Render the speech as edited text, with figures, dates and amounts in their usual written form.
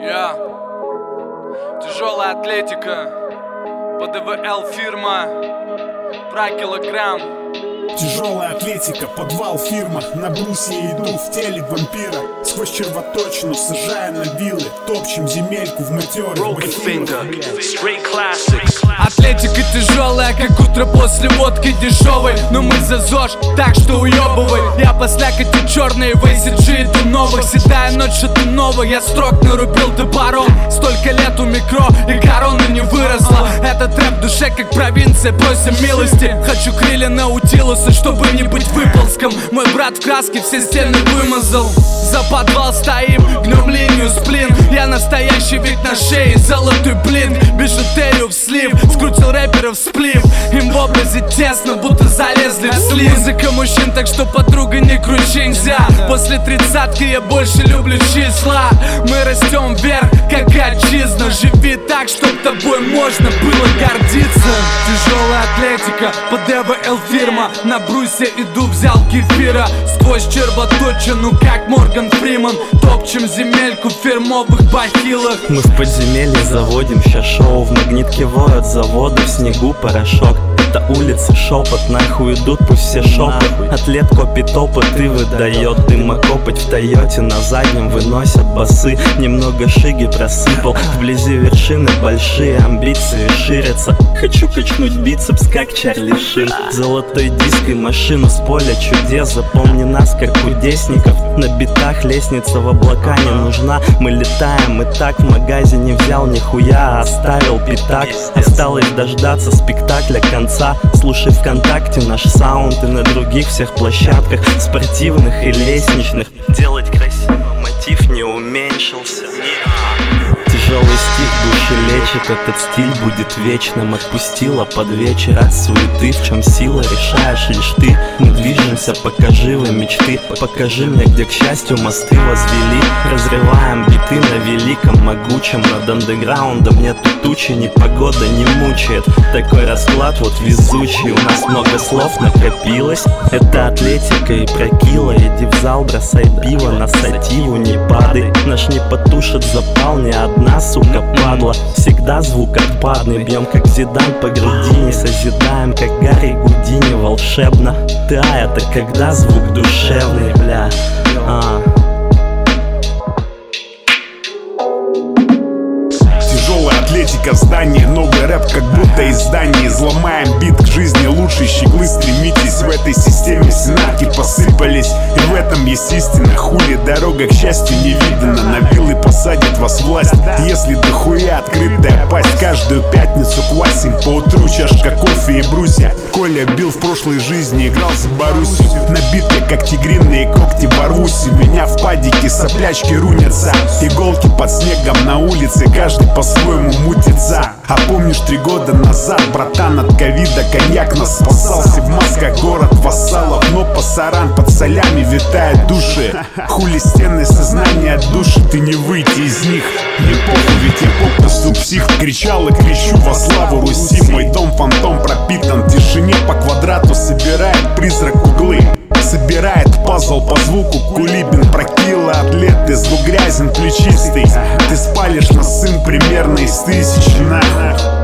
Тяжелая атлетика, ПДВЛ фирма, про килограмм. Тяжелая атлетика, подвал фирма. На брусе иду в теле вампира. Сквозь червоточину сажая на вилы. Топчем земельку в матерых бахилах. Атлетика тяжелая, как утро после водки дешевой. Но мы за ЗОЖ, так что уебывай. Я по слякоти черные, в ACG иду новых. Седая ночь, что-то новое, я строк нарубил топором. Столько лет у микро, и корона не выросла. Этот рэп в душе, как провинция, просим милости. Хочу крылья наутилуса, чтобы не быть выползком. Мой брат в краске все стены вымазал. За подвал стоим, гнем линию сплин. Я настоящий вид на шее, золотой блин. Бижутерию в слив, скрутил рэперов сплив. Им в образе тесно, будто залезли в слив. Музыка мужчин, так что подруга не кручи нельзя. После 30-ки я больше люблю числа. Мы растем вверх, как отчизна. Живи так, чтоб тобой можно было гордиться. Тяжелая атлетика, ПДВЛ фирма. На брусе иду, взял кефира. Сквозь червоточину, как Морган Фриман. Топчем земельку в фирмовых бахилах. Мы в подземелье заводим ща шоу. В магнитке воют заводы, в снегу порошок. Это улицы шепот, нахуй идут пусть все шопы. Атлет копит опыт и выдает дымокопоть. В Тойоте на заднем выносят басы. Немного шиги просыпал. Вблизи вершины большие амбиции ширятся. Хочу качнуть бицепс, как Чарли Шин. Золотой диск и машину с поля чудес. Запомни нас, как кудесников. На битах лестница в облака не нужна. Мы летаем и так в магазине взял нихуя, а оставил пятак. Осталось дождаться спектакля конца. Слушай ВКонтакте наш саунд и на других всех площадках, спортивных и лестничных. Делать красиво, мотив не уменьшился. Тяжелый стих души лечит, этот стиль будет вечным. Отпустила под вечер от суеты. В чем сила, решаешь лишь ты. Мы движемся, покажи вы мечты. Покажи мне, где к счастью мосты возвели. Разрываем биты на великом могучем. Над андеграундом нету тучи, непогода не мучает. Такой расклад вот везучий. У нас много слов накопилось. Это атлетика и прокила. Иди в зал, бросай пиво на сативу, не падай. Наш не потушит запал ни одна сука падла. Всегда звук отпадный. Бьем как Зидан по грудине. Созидаем как Гарри Гудини волшебно. Да, это когда звук душевный, бля. Тяжелая атлетика в здании. Новый рэп, как будто из зданий. Изломаем бит к жизни лучшей щеглы. Стремитесь, в этой системе сенатки посыпались. И в этом есть истина. Хули дорога к счастью не видана. На вилы посадит вас власть, если дохуя открытая пасть. Каждую пятницу квасим по утру чашка кофе и брусья. Коля бил в прошлой жизни, играл за Боруссию. На битве как тигриные когти ворвусь. У меня в падике соплячки рунятся. Иголки под снегом на улице, каждый по-своему мутится. А помнишь 3 года назад, братан, от ковида коньяк нас спасался. В масках город вассалов, но пасаран под солями витает души. Хули стены сознания от души, ты не выйти из них. Не похуй, ведь я попросту псих. Кричал и кричу во славу Руси. Мой дом фантом пропитан в тишине. По квадрату собирает призрак углы. Собирает пазл по звуку Кулибин. Прокила атлеты, звук грязен, плечистый. Ты спалишь нас, сын, примерно из 1000 нахуй.